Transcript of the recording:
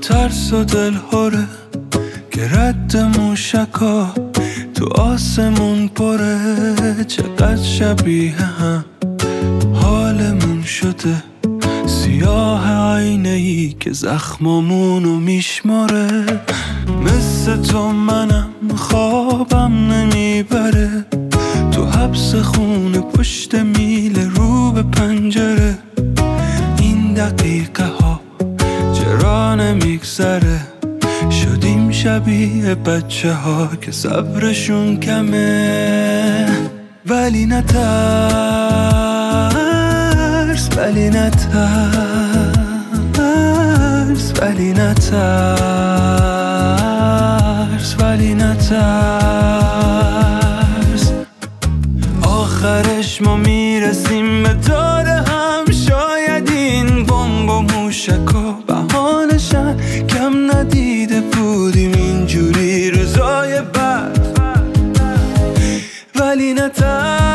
ترس و دلهوره که رد موشکا تو آسمون پره. چقدر شبیه هم حالمون شده، سیاه آینه‌ای که زخمامونو میشماره. مثل تو منم خوابم نمیبره، تو حبس خونه پشت میل رو به پنجره. این دقیقه ها چرا نمیگذره، شدیم شبیه بچه ها که صبرشون کمه. ولی نترس، ولی نترس، ولی نترس، ولی نترس. آخرش ما میرسیم به دور هم، شاید این بمب و موشکا بهانشن. کم ندیده بودیم اینجوری روزای بعد. ولی نترس،